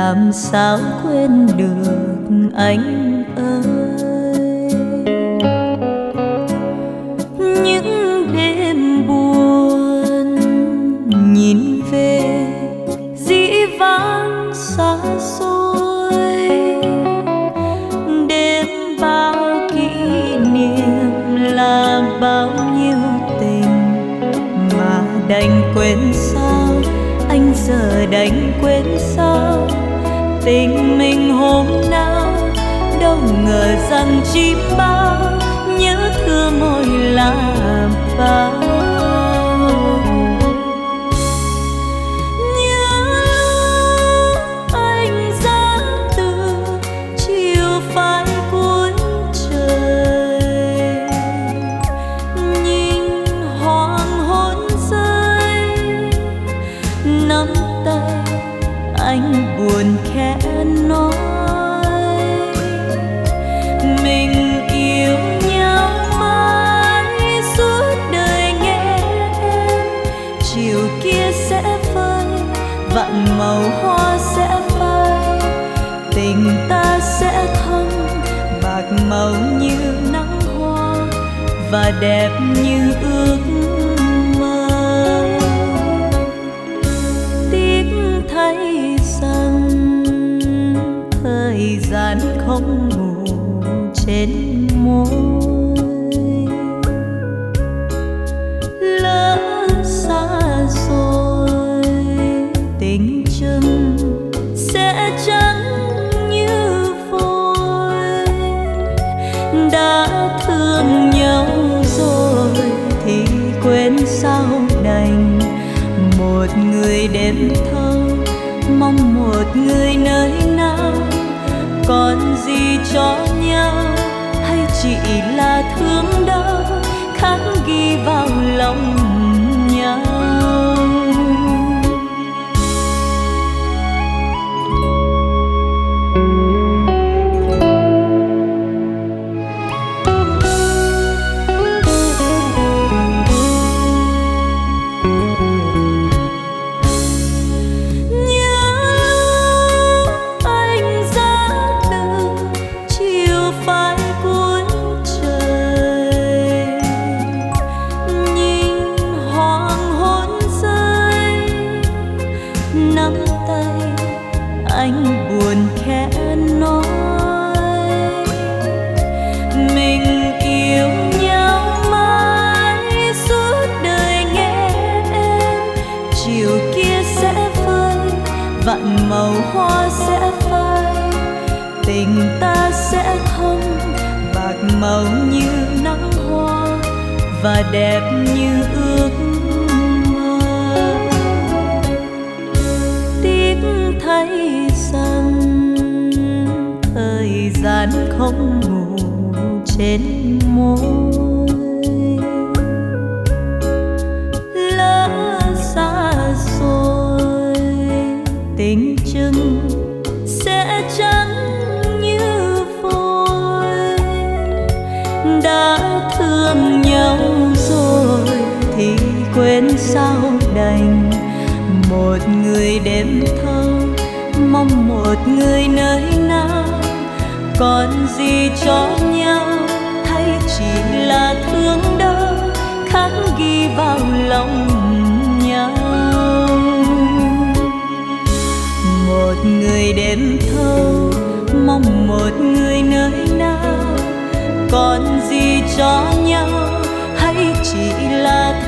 làm sao quên được anh ơi. Những đêm buồn nhìn về dĩ vãng xa xôi, đêm bao kỷ niệm là bao nhiêu tình mà đành quên sao. Anh giờ đành quên sao tình mình hôm nào, đâu ngờ rằng chỉ bao nhớ thương môi làm bao. Nhớ lúc anh ra từ chiều phai cuối trời, nhìn hoàng hôn rơi nắm tay anh buồn khẽ nói mình yêu nhau mãi suốt đời nghe em. Chiều kia sẽ phai vạn màu hoa sẽ phai, tình ta sẽ thắm bạc màu như nắng hoa và đẹp như ước mơ. Thấy rằng thời gian không ngủ trên môi, lỡ xa rồi tình chân sẽ trắng như phôi. Đã thương nhau rồi thì quên sao đành, một người đêm thâu mong một người nơi nào. Còn gì cho nhau hay chỉ là thương đau khắc ghi vào lòng nhau. Anh buồn khẽ nói mình yêu nhau mãi suốt đời nghe em. Chiều kia sẽ phai vạn màu hoa sẽ phai, tình ta sẽ thắm bạc màu như nắng hoa và đẹp như ước mơ. Tiếc thấy rằng thời gian không ngủ trên môi, lỡ xa rồi tình chân sẽ trắng như phôi. Đã thương nhau rồi thì quên sao đành, một người đêm thâu mong một người nơi nào. Còn gì cho nhau hay chỉ là thương đau khắc ghi vào lòng nhau. Một người đêm thâu mong một người nơi nào. Còn gì cho nhau hay chỉ là